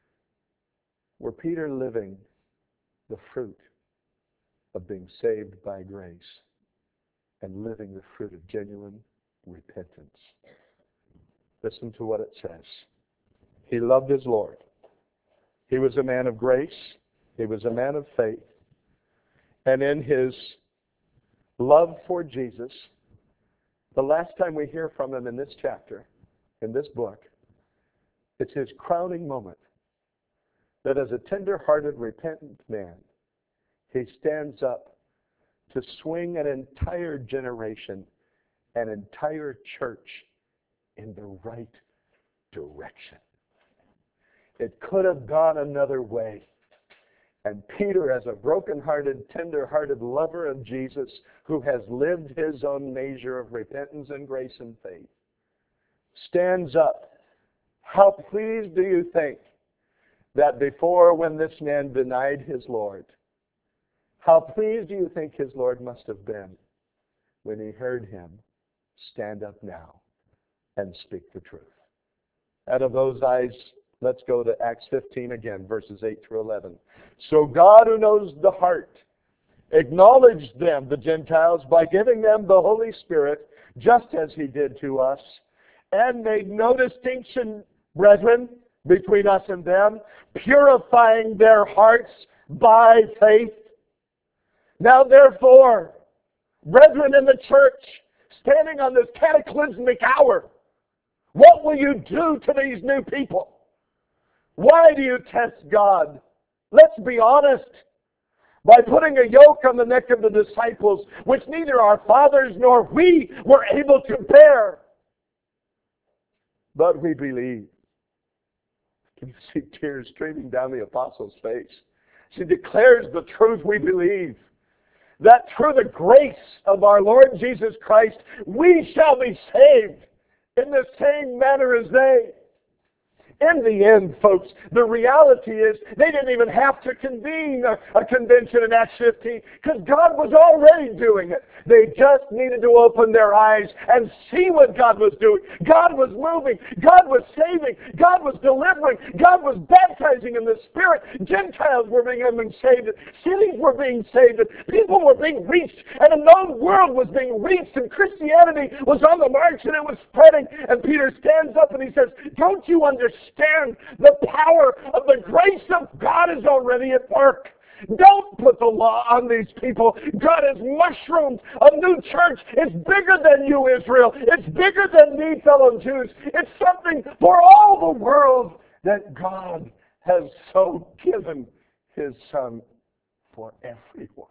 were Peter living the fruit of being saved by grace and living the fruit of genuine repentance. Listen to what it says. He loved his Lord. He was a man of grace. He was a man of faith. And in his love for Jesus, the last time we hear from him in this chapter, in this book, it's his crowning moment. That as a tender-hearted, repentant man, he stands up to swing an entire generation, an entire church in the right direction. It could have gone another way. And Peter, as a broken-hearted, tender-hearted lover of Jesus, who has lived his own measure of repentance and grace and faith, stands up. How pleased do you think that before, when this man denied his Lord, how pleased do you think his Lord must have been when he heard him stand up now and speak the truth? Out of those eyes, let's go to Acts fifteen again, verses eight through eleven. So God, who knows the heart, acknowledged them, the Gentiles, by giving them the Holy Spirit, just as he did to us, and made no distinction, brethren, between us and them, purifying their hearts by faith. Now therefore, brethren in the church, standing on this cataclysmic hour, what will you do to these new people? Why do you test God? Let's be honest. By putting a yoke on the neck of the disciples, which neither our fathers nor we were able to bear. But we believe. You see tears streaming down the apostle's face. She declares the truth we believe. That through the grace of our Lord Jesus Christ, we shall be saved in the same manner as they. In the end, folks, the reality is they didn't even have to convene a, a convention in Acts fifteen because God was already doing it. They just needed to open their eyes and see what God was doing. God was moving. God was saving. God was delivering. God was baptizing in the Spirit. Gentiles were being saved. Cities were being saved. People were being reached. And a known world was being reached. And Christianity was on the march and it was spreading. And Peter stands up and he says, don't you understand the power of the grace of God is already at work? Don't put the law on these people. God has mushroomed a new church. It's bigger than you, Israel. It's bigger than me, fellow Jews. It's something for all the world that God has so given His Son for everyone.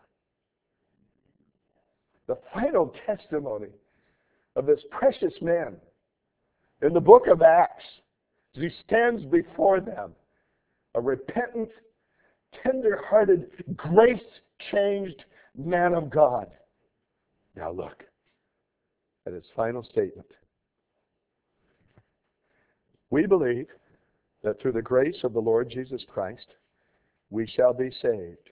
The final testimony of this precious man in the book of Acts, as he stands before them, a repentant, tender-hearted, grace-changed man of God. Now look at his final statement. We believe that through the grace of the Lord Jesus Christ, we shall be saved.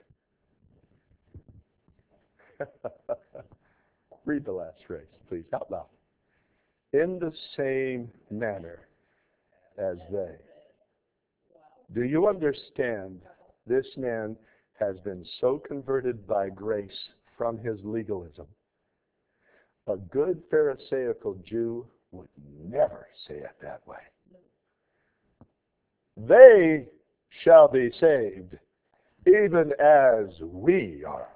Read the last phrase, please, out loud. In the same manner as they. Do you understand? This man has been so converted by grace from his legalism. A good Pharisaical Jew would never say it that way. They shall be saved, even as we are.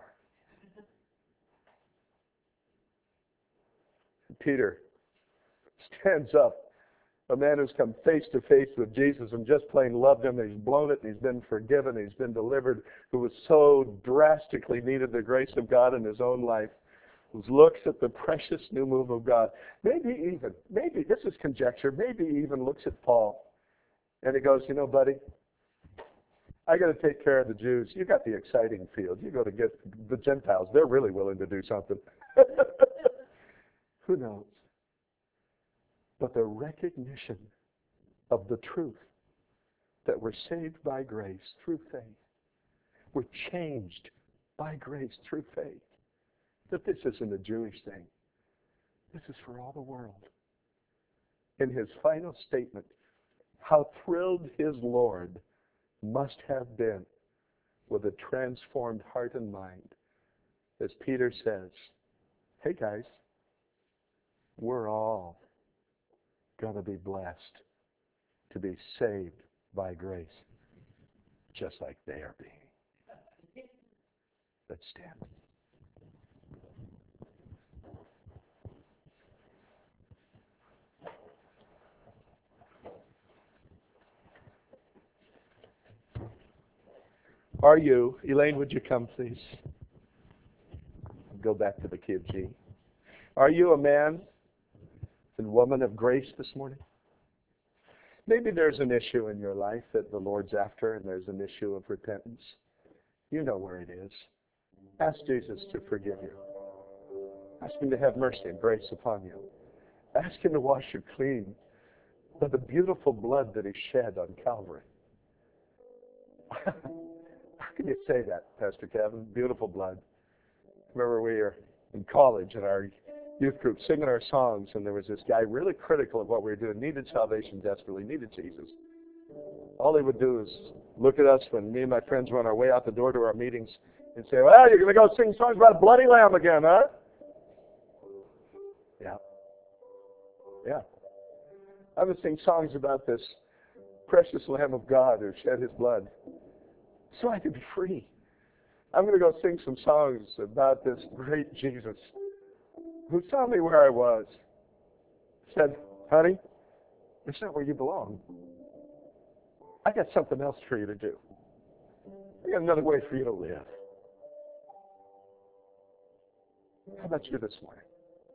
Peter stands up, a man who's come face to face with Jesus and just plain loved him, and he's blown it, and he's been forgiven, he's been delivered, who was so drastically needed the grace of God in his own life, who looks at the precious new move of God. Maybe even, maybe, this is conjecture, maybe even looks at Paul, and he goes, you know, buddy, I got to take care of the Jews. You got the exciting field. You go to get the Gentiles. They're really willing to do something. Who knows? But the recognition of the truth that we're saved by grace through faith. We're changed by grace through faith. That this isn't a Jewish thing. This is for all the world. In his final statement, how thrilled his Lord must have been with a transformed heart and mind. As Peter says, hey guys, we're all going to be blessed to be saved by grace, just like they are being. Let's stand. Are you, Elaine, would you come, please? Go back to the key of G. Are you a man and woman of grace this morning? Maybe there's an issue in your life that the Lord's after, and there's an issue of repentance. You know where it is. Ask Jesus to forgive you. Ask Him to have mercy and grace upon you. Ask Him to wash you clean by the beautiful blood that He shed on Calvary. How can you say that, Pastor Kevin? Beautiful blood. Remember we were in college in our youth group singing our songs, and there was this guy really critical of what we were doing, needed salvation desperately, needed Jesus. All he would do is look at us when me and my friends were on our way out the door to our meetings and say, well, you're going to go sing songs about a bloody lamb again, huh? Yeah. Yeah. I'm going to sing songs about this precious Lamb of God who shed His blood so I could be free. I'm going to go sing some songs about this great Jesus who saw me where I was. Said, honey, it's not where you belong. I got something else for you to do. I got another way for you to live. How about you this morning?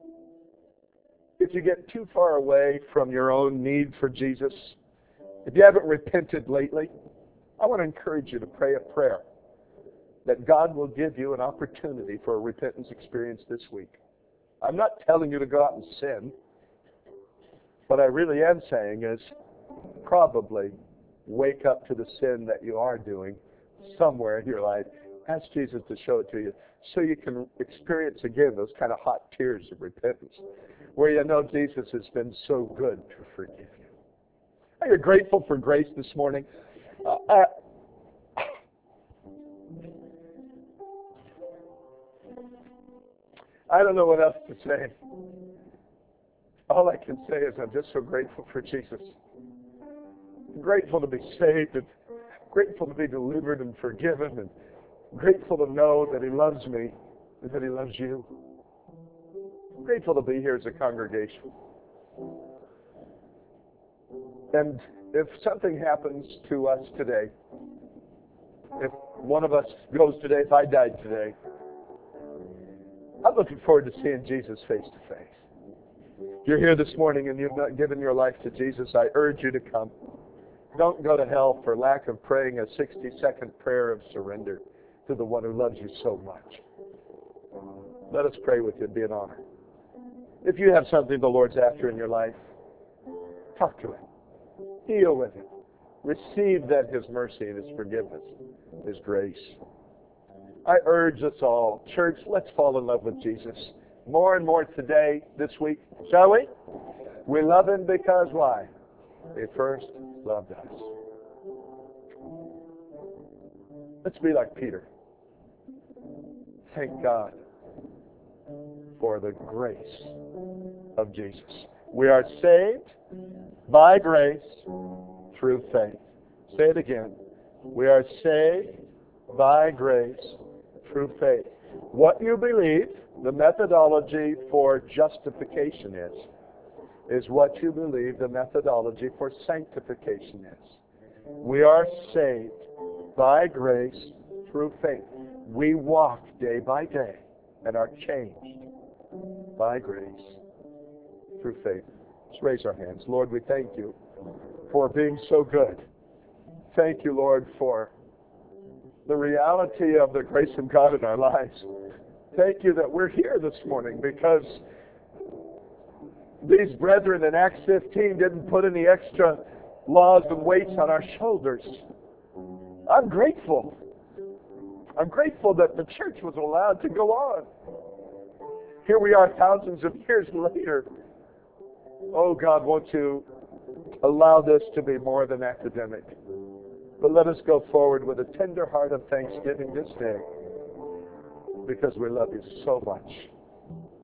If you get too far away from your own need for Jesus, if you haven't repented lately, I want to encourage you to pray a prayer that God will give you an opportunity for a repentance experience this week. I'm not telling you to go out and sin. What I really am saying is, probably wake up to the sin that you are doing somewhere in your life. Ask Jesus to show it to you so you can experience again those kind of hot tears of repentance where you know Jesus has been so good to forgive you. Are you grateful for grace this morning? Uh, uh, I don't know what else to say. All I can say is I'm just so grateful for Jesus. I'm grateful to be saved and grateful to be delivered and forgiven and grateful to know that He loves me and that He loves you. I'm grateful to be here as a congregation. And if something happens to us today, if one of us goes today, if I died today, I'm looking forward to seeing Jesus face to face. If you're here this morning and you've not given your life to Jesus, I urge you to come. Don't go to hell for lack of praying a sixty-second prayer of surrender to the one who loves you so much. Let us pray with you. It'd be an honor. If you have something the Lord's after in your life, talk to Him. Deal with Him. Receive that His mercy and His forgiveness, His grace. I urge us all, church, let's fall in love with Jesus. More and more today, this week, shall we? We love Him because why? He first loved us. Let's be like Peter. Thank God for the grace of Jesus. We are saved by grace through faith. Say it again. We are saved by grace through faith. What you believe, the methodology for justification is, is what you believe the methodology for sanctification is. We are saved by grace through faith. We walk day by day and are changed by grace through faith. Let's raise our hands. Lord, we thank you for being so good. Thank you, Lord, for the reality of the grace of God in our lives. Thank you that we're here this morning because these brethren in Acts fifteen didn't put any extra laws and weights on our shoulders. I'm grateful. I'm grateful that the church was allowed to go on. Here we are thousands of years later. Oh God, won't you allow this to be more than academic? But let us go forward with a tender heart of thanksgiving this day because we love you so much.